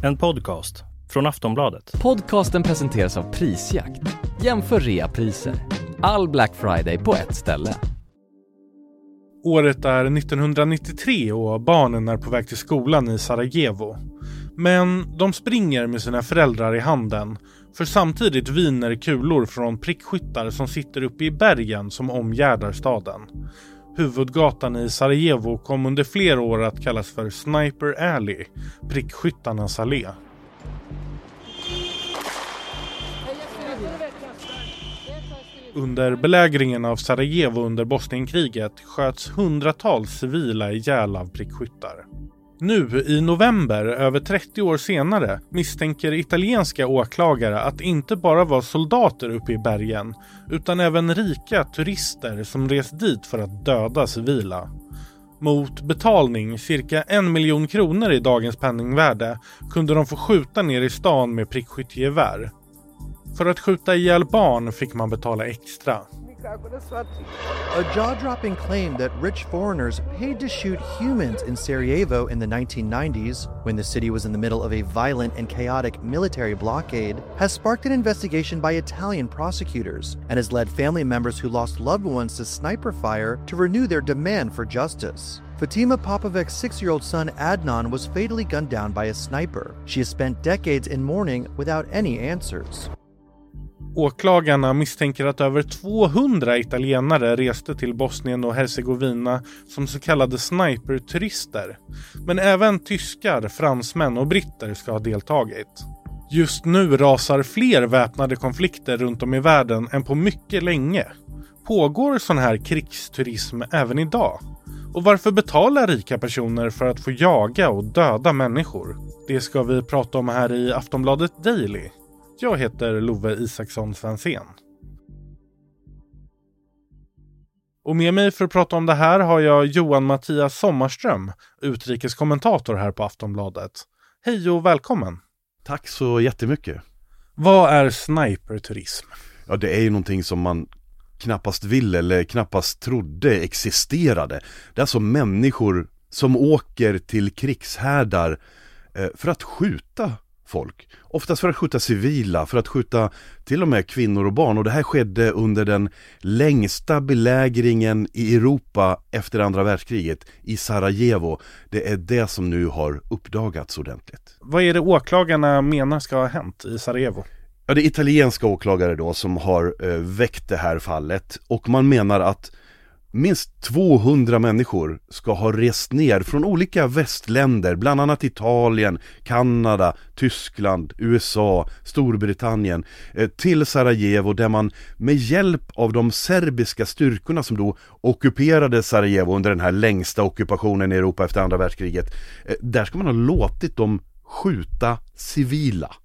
En podcast från Aftonbladet. Podcasten presenteras av Prisjakt. Jämför reapriser. All Black Friday på ett ställe. Året är 1993 och barnen är på väg till skolan i Sarajevo. Men de springer med sina föräldrar i handen, för samtidigt viner kulor från prickskyttar som sitter uppe i bergen som omgärdar staden. Huvudgatan i Sarajevo kom under flera år att kallas för Sniper Alley, prickskyttarnas allé. Under belägringen av Sarajevo under Bosnienkriget sköts hundratals civila ihjäl av prickskyttar. Nu i november, över 30 år senare, misstänker italienska åklagare att inte bara var soldater uppe i bergen, utan även rika turister som rest dit för att döda civila. Mot betalning, cirka 1 miljon kronor i dagens penningvärde, kunde de få skjuta ner i stan med prickskyttegevär. För att skjuta ihjäl barn fick man betala extra. A jaw-dropping claim that rich foreigners paid to shoot humans in Sarajevo in the 1990s, when the city was in the middle of a violent and chaotic military blockade, has sparked an investigation by Italian prosecutors and has led family members who lost loved ones to sniper fire to renew their demand for justice. Fatima Popovic's 6-year-old son Adnan was fatally gunned down by a sniper. She has spent decades in mourning without any answers. Åklagarna misstänker att över 200 italienare reste till Bosnien och Herzegovina som så kallade sniper-turister. Men även tyskar, fransmän och britter ska ha deltagit. Just nu rasar fler väpnade konflikter runt om i världen än på mycket länge. Pågår sån här krigsturism även idag? Och varför betalar rika personer för att få jaga och döda människor? Det ska vi prata om här i Aftonbladet Daily. Jag heter Love Isaksson Svensén. Och med mig för att prata om det här har jag Johan Mattias Sommarström, utrikeskommentator här på Aftonbladet. Hej och välkommen. Tack så jättemycket. Vad är sniperturism? Ja, det är ju någonting som man knappast ville eller knappast trodde existerade. Det är alltså människor som åker till krigshärdar för att skjuta folk. Oftast för att skjuta civila, för att skjuta till och med kvinnor och barn. Och det här skedde under den längsta belägringen i Europa efter andra världskriget i Sarajevo. Det är det som nu har uppdagats ordentligt. Vad är det åklagarna menar ska ha hänt i Sarajevo? Ja, det är italienska åklagare då som har väckt det här fallet. Och man menar att minst 200 människor ska ha rest ner från olika västländer, bland annat Italien, Kanada, Tyskland, USA, Storbritannien, till Sarajevo, där man med hjälp av de serbiska styrkorna som då ockuperade Sarajevo under den här längsta ockupationen i Europa efter andra världskriget, där ska man ha låtit dem skjuta civila.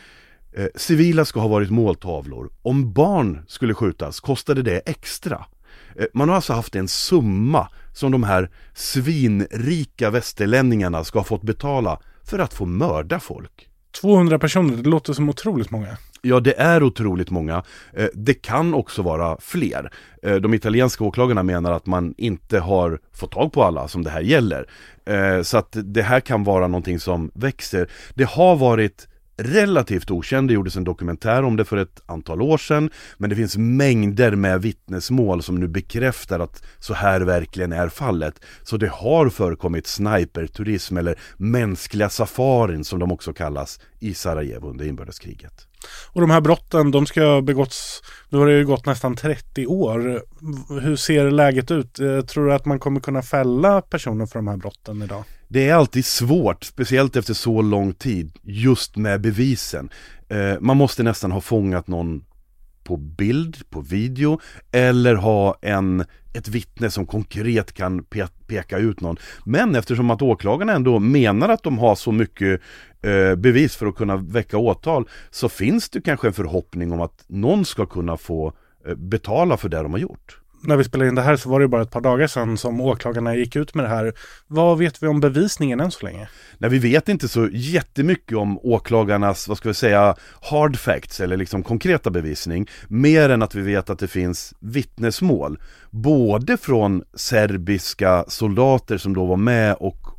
Civila ska ha varit måltavlor. Om barn skulle skjutas kostade det extra. Man har alltså haft en summa som de här svinrika västerlänningarna ska ha fått betala för att få mörda folk. 200 personer, det låter som otroligt många. Ja, det är otroligt många. Det kan också vara fler. De italienska åklagarna menar att man inte har fått tag på alla som det här gäller. Så att det här kan vara någonting som växer. Det har varit relativt okänd. Det gjordes en dokumentär om det för ett antal år sedan, men det finns mängder med vittnesmål som nu bekräftar att så här verkligen är fallet. Så det har förekommit sniperturism eller mänskliga safarin som de också kallas i Sarajevo under inbördeskriget. Och de här brotten, de ska ha begåtts, nu har det ju gått nästan 30 år. Hur ser läget ut? Tror du att man kommer kunna fälla personer för de här brotten idag? Det är alltid svårt, speciellt efter så lång tid, just med bevisen. Man måste nästan ha fångat någon på bild, på video, eller ha ett vittne som konkret kan peka ut någon. Men eftersom att åklagarna ändå menar att de har så mycket bevis för att kunna väcka åtal, så finns det kanske en förhoppning om att någon ska kunna få betala för det de har gjort. När vi spelade in det här så var det bara ett par dagar sedan som åklagarna gick ut med det här. Vad vet vi om bevisningen än så länge? Nej, vi vet inte så jättemycket om åklagarnas, vad ska vi säga, hard facts eller liksom konkreta bevisning. Mer än att vi vet att det finns vittnesmål. Både från serbiska soldater som då var med och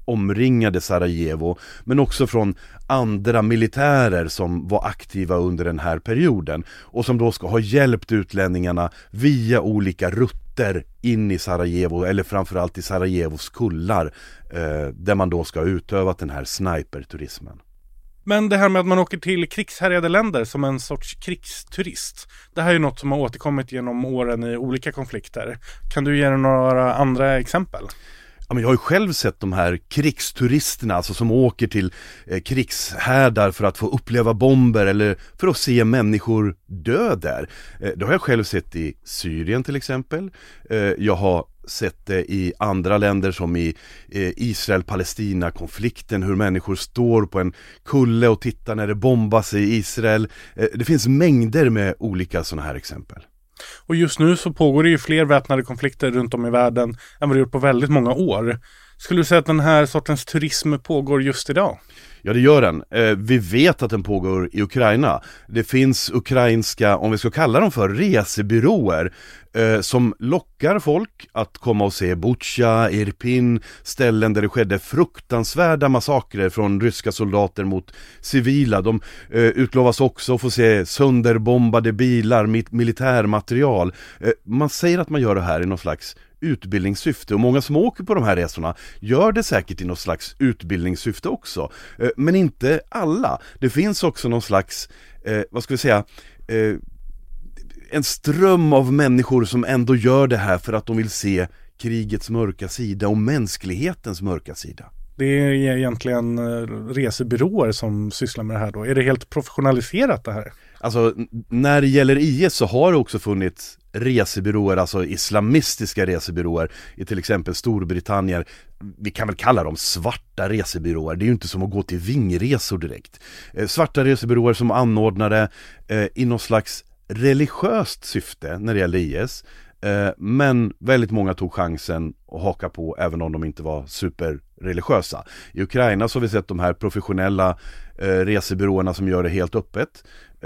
omringade Sarajevo, men också från andra militärer som var aktiva under den här perioden och som då ska ha hjälpt utlänningarna via olika rutter in i Sarajevo, eller framförallt i Sarajevos kullar, där man då ska ha utövat den här sniperturismen. Men det här med att man åker till krigshärjade länder som en sorts krigsturist, det här är ju något som har återkommit genom åren i olika konflikter. Kan du ge några andra exempel? Ja, men jag har ju själv sett de här krigsturisterna, alltså som åker till krigshärdar för att få uppleva bomber eller för att se människor dö där. Det har jag själv sett i Syrien till exempel. Jag har sett det i andra länder som i Israel-Palestina-konflikten, hur människor står på en kulle och tittar när det bombas i Israel. Det finns mängder med olika sådana här exempel. Och just nu så pågår det ju fler väpnade konflikter runt om i världen än vad det gjort på väldigt många år. Skulle du säga att den här sortens turism pågår just idag? Ja, det gör den. Vi vet att den pågår i Ukraina. Det finns ukrainska, om vi ska kalla dem för, resebyråer som lockar folk att komma och se Bucha, Irpin, ställen där det skedde fruktansvärda massakrer från ryska soldater mot civila. De utlovas också att få se sönderbombade bilar, militärmaterial. Man säger att man gör det här i någon slags utbildningssyfte, och många som åker på de här resorna gör det säkert i något slags utbildningssyfte också, men inte alla. Det finns också någon slags en ström av människor som ändå gör det här för att de vill se krigets mörka sida och mänsklighetens mörka sida. Det är egentligen resebyråer som sysslar med det här då. Är det helt professionaliserat det här? Alltså, när det gäller IS så har det också funnits resebyråer, alltså islamistiska resebyråer i till exempel Storbritannien. Vi kan väl kalla dem svarta resebyråer. Det är ju inte som att gå till vingresor direkt. Svarta resebyråer som anordnade i någon slags religiöst syfte när det gäller IS. Men väldigt många tog chansen att haka på även om de inte var superreligiösa. I Ukraina så har vi sett de här professionella resebyråerna som gör det helt öppet.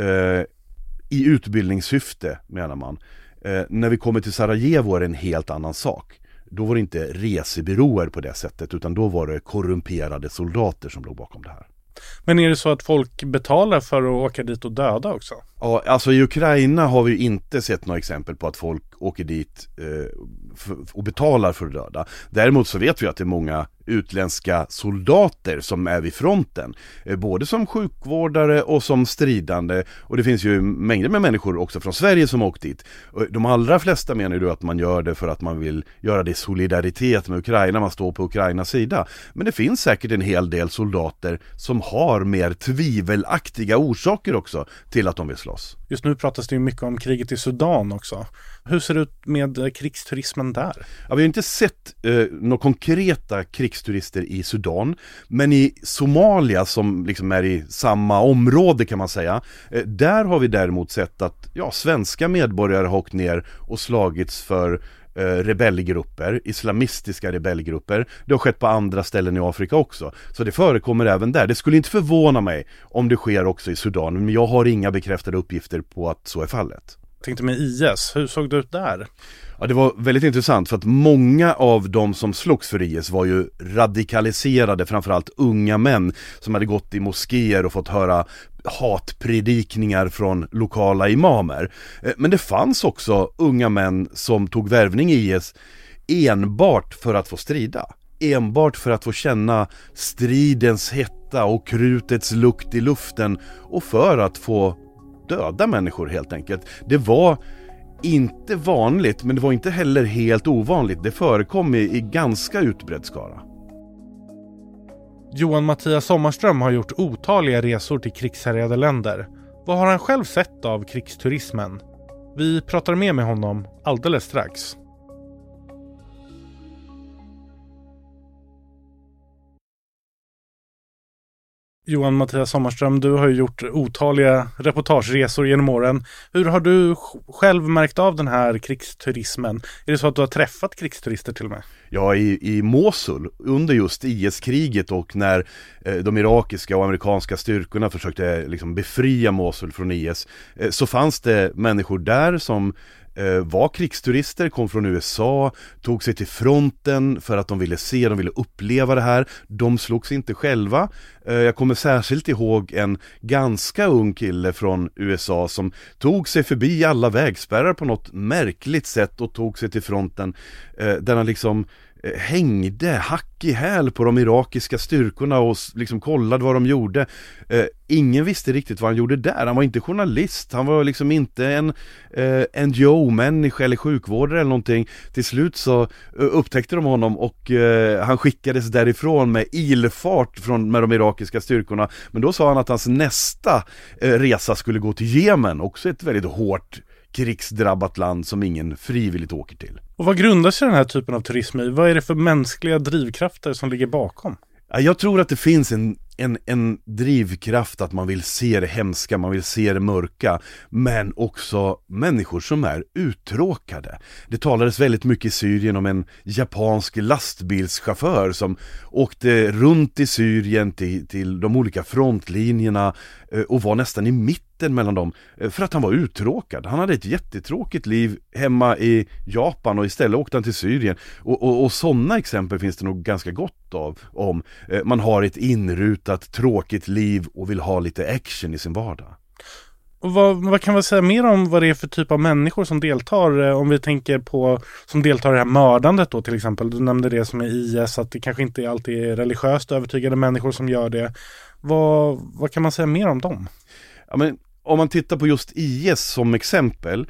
I utbildningssyfte menar man. När vi kommer till Sarajevo är det en helt annan sak. Då var det inte resebyråer på det sättet, utan då var det korrumperade soldater som låg bakom det här. Men är det så att folk betalar för att åka dit och döda också? Ja, alltså i Ukraina har vi inte sett några exempel på att folk åker dit och betalar för att döda. Däremot så vet vi att det är många utländska soldater som är vid fronten, både som sjukvårdare och som stridande, och det finns ju mängder med människor också från Sverige som åkt dit. De allra flesta menar ju att man gör det för att man vill göra det i solidaritet med Ukraina, man står på Ukrainas sida, men det finns säkert en hel del soldater som har mer tvivelaktiga orsaker också till att de vill slåss. Just nu pratas det ju mycket om kriget i Sudan också. Hur ser det ut med krigsturismen där? Ja, vi har inte sett några konkreta krigsturister i Sudan, men i Somalia, som liksom är i samma område kan man säga, där har vi däremot sett att svenska medborgare har åkt ner och slagits för rebellgrupper, islamistiska rebellgrupper. Det har skett på andra ställen i Afrika också. Så det förekommer även där. Det skulle inte förvåna mig om det sker också i Sudan, men jag har inga bekräftade uppgifter på att så är fallet. Jag tänkte med IS, hur såg det ut där? Ja, det var väldigt intressant för att många av de som slogs för IS var ju radikaliserade, framförallt unga män som hade gått i moskéer och fått höra hatpredikningar från lokala imamer. Men det fanns också unga män som tog värvning i IS enbart för att få strida. Enbart för att få känna stridens hetta och krutets lukt i luften och för att få döda människor helt enkelt. Det var inte vanligt, men det var inte heller helt ovanligt. Det förekom i ganska utbredd skara. Johan Mattias Sommarström har gjort otaliga resor till krigshärjade länder. Vad har han själv sett av krigsturismen? Vi pratar mer med honom alldeles strax. Johan Mattias Sommarström, du har ju gjort otaliga reportageresor genom åren. Hur har du själv märkt av den här krigsturismen? Är det så att du har träffat krigsturister till och med? Ja, i Mosul under just IS-kriget och när de irakiska och amerikanska styrkorna försökte liksom befria Mosul från IS, så fanns det människor där som var krigsturister, kom från USA, tog sig till fronten för att de ville uppleva det här. De slogs inte själva. Jag kommer särskilt ihåg en ganska ung kille från USA som tog sig förbi alla vägspärrar på något märkligt sätt och tog sig till fronten, där han liksom hängde hack i häl på de irakiska styrkorna och liksom kollade vad de gjorde. Ingen visste riktigt vad han gjorde där. Han var inte journalist, han var liksom inte en NGO-människa eller sjukvårdare eller någonting. Till slut så upptäckte de honom och han skickades därifrån med ilfart med de irakiska styrkorna. Men då sa han att hans nästa resa skulle gå till Jemen, också ett väldigt hårt krigsdrabbat land som ingen frivilligt åker till. Och vad grundar sig den här typen av turism i? Vad är det för mänskliga drivkrafter som ligger bakom? Jag tror att det finns en drivkraft att man vill se det hemska, man vill se det mörka, men också människor som är uttråkade. Det talades väldigt mycket i Syrien om en japansk lastbilschaufför som åkte runt i Syrien till de olika frontlinjerna och var nästan i mitten mellan dem för att han var uttråkad. Han hade ett jättetråkigt liv hemma i Japan och istället åkte han till Syrien. Och sådana exempel finns det nog ganska gott av. Om man har ett inrutat tråkigt liv och vill ha lite action i sin vardag. Och vad kan man säga mer om vad det är för typ av människor som deltar? Om vi tänker på som deltar i det här mördandet då till exempel. Du nämnde det som är IS, att det kanske inte alltid är religiöst övertygade människor som gör det. Vad kan man säga mer om dem? Ja, men om man tittar på just IS som exempel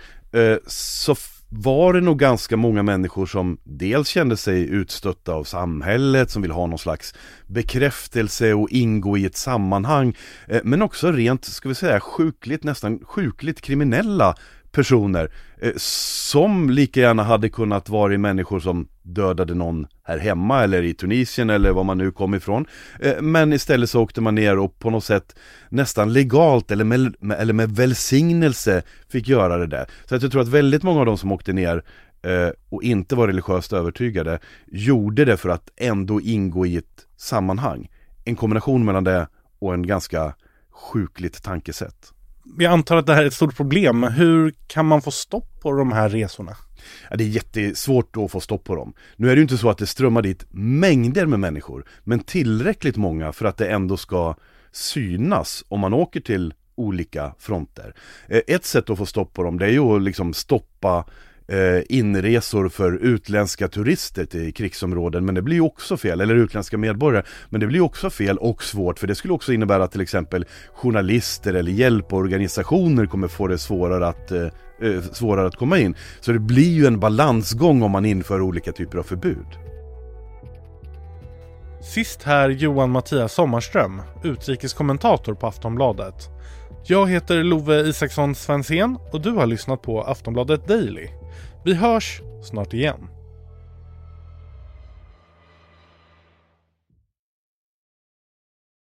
så var det nog ganska många människor som dels kände sig utstötta av samhället, som vill ha någon slags bekräftelse och ingå i ett sammanhang, men också rent, ska vi säga, nästan sjukligt kriminella personer som lika gärna hade kunnat vara människor som dödade någon här hemma eller i Tunisien eller var man nu kom ifrån, men istället så åkte man ner och på något sätt nästan legalt eller med välsignelse fick göra det där. Så att jag tror att väldigt många av de som åkte ner och inte var religiöst övertygade gjorde det för att ändå ingå i ett sammanhang. En kombination mellan det och en ganska sjukligt tankesätt. Jag antar att det här är ett stort problem. Hur kan man få stopp på de här resorna? Ja, det är jättesvårt att få stopp på dem. Nu är det ju inte så att det strömmar dit mängder med människor, men tillräckligt många för att det ändå ska synas om man åker till olika fronter. Ett sätt att få stopp på dem, det är ju att liksom stoppa inresor för utländska turister till krigsområden, men det blir ju också fel, eller utländska medborgare, men det blir också fel och svårt, för det skulle också innebära att till exempel journalister eller hjälporganisationer kommer få det svårare att komma in. Så det blir ju en balansgång om man inför olika typer av förbud. Sist här Johan Mattias Sommarström, utrikeskommentator på Aftonbladet. Jag heter Love Isaksson Svensén och du har lyssnat på Aftonbladet Daily. Vi hörs snart igen.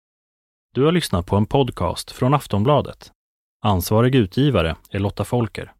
Du har lyssnat på en podcast från Aftonbladet. Ansvarig utgivare är Lotta Folker.